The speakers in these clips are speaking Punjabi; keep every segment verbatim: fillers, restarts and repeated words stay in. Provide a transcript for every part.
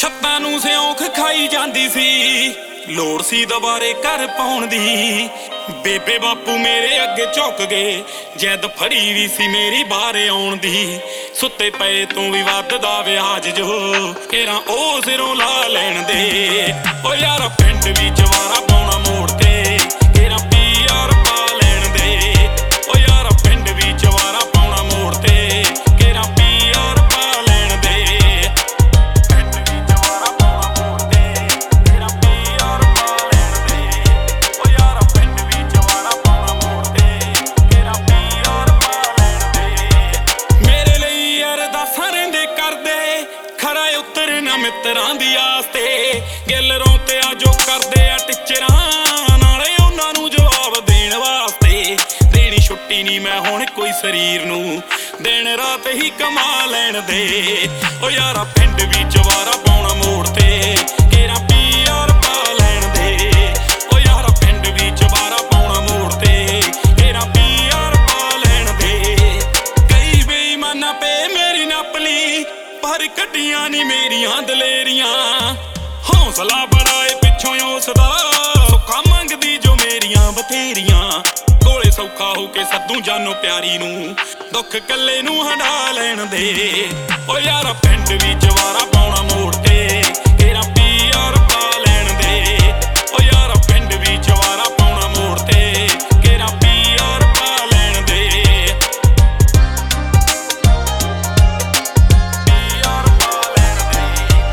ਛੱਤਾਂ ਨੂੰ ਸਿਉਂਖ ਖਾਈ ਜਾਂਦੀ ਸੀ, ਲੋੜ ਸੀ ਦੁਬਾਰੇ ਘਰ ਪਾਉਣ ਦੀ। ਬੇਬੇ ਬਾਪੂ ਮੇਰੇ ਅੱਗੇ ਝੁਕ ਗਏ, ਜੈਦ ਫੜੀ ਵੀ ਸੀ ਮੇਰੀ ਬਾਹਰ ਆਉਣ ਦੀ। ਸੁੱਤੇ ਪਏ ਤੂੰ ਵੀ ਵੱਧਦਾ ਵਿਆਜ ਜੋ, ਕੇਰਾਂ ਉਹ ਸਿਰੋਂ ਲਾ ਲੈਣ ਦੇ। ਓ ਯਾਰ ਪਿੰਡ ਵੀ ਜਵਾਰਾ ਪਾਉਣਾ ਮੋੜ ਤੇ, ਕੇਰਾਂ ਪੀ ਆਰ ਪਾ ਲੈਣ ਦੇ। ਓ ਯਾਰ ਪਿੰਡ ਵੀ ਜਵਾਰਾ ਪਾਉਣਾ ਮੋੜ ਤੇ, ਕੇਰਾਂ ਪੀ ਆਰ ਪਾ ਲੈਣ ਦੇ। ਪਿੰਡ ਵੀ ਜਵਾਰਾ ਪਾਉਣਾ ਮੋੜ ਤੇ, ਕੇਰਾਂ ਪੀ ਆਰ ਪਾ ਲੈਣ ਦੇ। ਓ ਯਾਰ ਪਿੰਡ ਵੀ ਜਵਾਰਾ ਪਾਉਣਾ ਮੋੜ ਤੇ, ਕੇਰਾਂ ਪੀ ਆਰ ਪਾ ਲੈਣ ਦੇ। ਮੇਰੇ ਲਈ ਅਰਦਾਸਾਂ ਰਹਿੰਦੇ ਕਰਦੇ, ਖਰਾ ਉਤਰਨਾ ਮਿੱਤਰਾਂ ਦੀ ਆਸ ਤੇ। ਗਿੱਲਰੋਂ ਤੇ ਆ ਜੋ ਕਰਦੇ ਆ ਟਿਚਰਾਂ, ਨਾਲੇ ਉਹਨਾਂ ਨੂੰ ਜਵਾਬ ਦੇਣ ਵਾਸਤੇ। ਦੇਣੀ ਛੁੱਟੀ ਨਹੀਂ ਮੈਂ ਹੁਣ ਕੋਈ ਸਰੀਰ ਨੂੰ, ਦਿਨ ਰਾਤ ਹੀ ਕਮਾ ਲੈਣ ਦੇ। ਓ ਯਾਰਾ ਪਿੰਡ ਵੀ ਜਵਾਰਾ ਪਾਉਣਾ ਮੋੜ ਤੇ, ਕੇਰਾਂ ਪੀ ਆਰ ਪਾ ਲੈਣ ਦੇ। ਓ ਯਾਰਾ ਪਿੰਡ ਵੀ ਜਵਾਰਾ ਪਾਉਣਾ ਮੋੜ ਤੇ, ਕੇਰਾਂ ਪੀ ਆਰ ਪਾ ਲੈਣ ਦੇ। ਕਈ ਬੇਈਮਾਨਾਂ ਪੇ ਮੇਰੀ ਨੱਪਲੀ, ਪਰ ਕੱਢੀਆਂ ਨੀ ਮੇਰੀਆਂ ਦਲੇਰੀਆਂ। ਹੌਸਲਾ ਬੜਾ ਏ ਪਿੱਛੋਂ ਉਸਦਾ, ਸੁੱਖਾ ਮੰਗਦੀ ਜੋ ਮੇਰੀਆਂ ਬਥੇਰੀਆਂ। ਕੋਲੇ ਸੌਖਾ ਹੋ ਕੇ ਸੱਦੂ ਜਾਨੋ ਪਿਆਰੀ ਨੂੰ, ਦੁੱਖ ਕੱਲੇ ਨੂੰ ਹੰਢਾ ਲੈਣ ਦੇ। ਓ ਯਾਰਾ ਪਿੰਡ ਵੀ ਜਵਾਰਾ ਪਾਉਣਾ ਮੋੜ ਤੇ, ਕੇਰਾਂ ਪੀ ਆਰ ਪਾ ਲੈਣ ਦੇ। ਓ ਯਾਰਾ ਪਿੰਡ ਵੀ ਜਵਾਰਾ ਪਾਉਣਾ ਮੋੜ ਤੇ, ਕੇਰਾਂ ਪੀ ਆਰ ਪਾ ਲੈਣ ਦੇ। ਪੀ ਆਰ ਪਾ ਲੈਣ ਦੇ,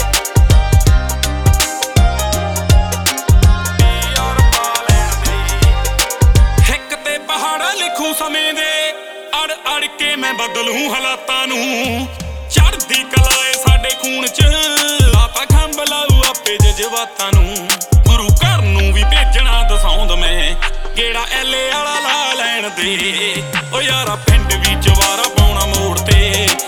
ਪੀ ਆਰ ਪਾ ਲੈਣ ਦੇ। ਹਿੱਕ ਤੇ ਪਹਾੜ ਲਿਖੂ ਸਮੇਂ ਦੇ, ਅੜ ਅੜ ਕੇ ਮੈਂ ਬਦਲੂ ਹਾਲਾਤਾਂ ਨੂੰ। ਚੜ੍ਹਦੀ ਕਲਾ ਏ ਸਾਡੇ ਖੂਨ ਚ, ਲਾਤਾ ਖੰਭ ਲਾਊ ਆਪੇ ਜਜ਼ਬਾਤਾਂ ਨੂੰ। ਗੁਰੂ ਘਰ ਨੂੰ ਵੀ ਭੇਜਣਾ ਦਸਾਉਂਦ ਮੈਂ, ਕਿਹੜਾ ਐਲੇ ਵਾਲਾ ਲਾ ਲੈਣ ਦੇ। ਓ ਯਾਰਾ ਪਿੰਡ ਵੀ ਜਵਾਰਾ ਪਾਉਣਾ ਮੋੜ ਤੇ,